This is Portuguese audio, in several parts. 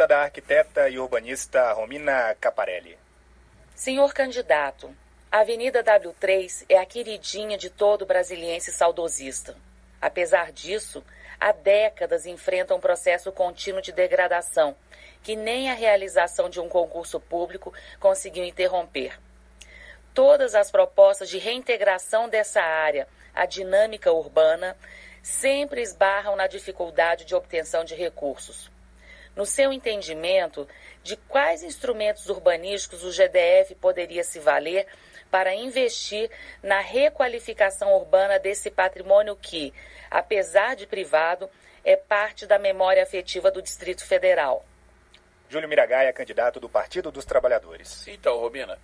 pergunta da arquiteta e urbanista Romina Caparelli. Senhor candidato, a Avenida W3 é a queridinha de todo brasiliense saudosista. Apesar disso, há décadas enfrenta um processo contínuo de degradação, que nem a realização de um concurso público conseguiu interromper. Todas as propostas de reintegração dessa área à dinâmica urbana sempre esbarram na dificuldade de obtenção de recursos. No seu entendimento, de quais instrumentos urbanísticos o GDF poderia se valer para investir na requalificação urbana desse patrimônio que, apesar de privado, é parte da memória afetiva do Distrito Federal? Júlio Miragaia, candidato do Partido dos Trabalhadores. Então, Romina,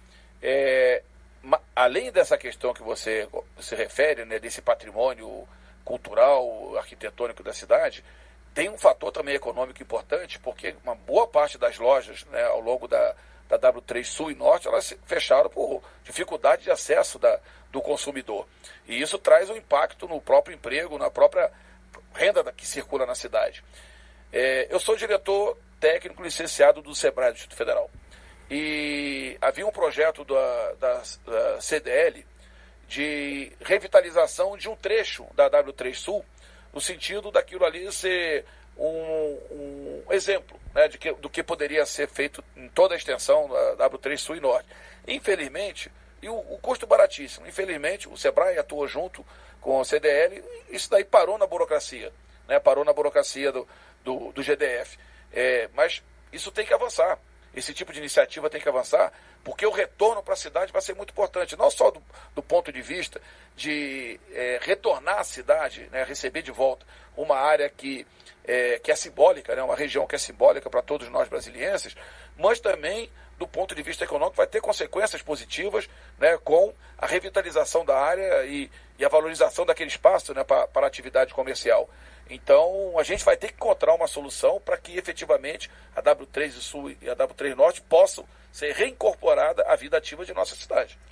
além dessa questão que você se refere, né, desse patrimônio cultural, arquitetônico da cidade, tem um fator também econômico importante, porque uma boa parte das lojas, né, ao longo da W3 Sul e Norte, elas se fecharam por dificuldade de acesso do consumidor. E isso traz um impacto no próprio emprego, na própria renda que circula na cidade. Eu sou diretor técnico licenciado do SEBRAE do Distrito Federal. E havia um projeto da CDL de revitalização de um trecho da W3 Sul, no sentido daquilo ali ser um exemplo, né, do que poderia ser feito em toda a extensão da W3 Sul e Norte. Infelizmente, e o custo baratíssimo, infelizmente o SEBRAE atuou junto com a CDL, e isso daí parou na burocracia, né, parou na burocracia do GDF. Mas isso tem que avançar. Esse tipo de iniciativa tem que avançar, porque o retorno para a cidade vai ser muito importante, não só do ponto de vista de retornar à cidade, né, receber de volta uma área que é simbólica, né, uma região que é simbólica para todos nós brasilienses, mas também do ponto de vista econômico vai ter consequências positivas, né, com a revitalização da área e a valorização daquele espaço, né, para a atividade comercial. Então, a gente vai ter que encontrar uma solução para que, efetivamente, a W3 Sul e a W3 Norte possam ser reincorporadas à vida ativa de nossa cidade.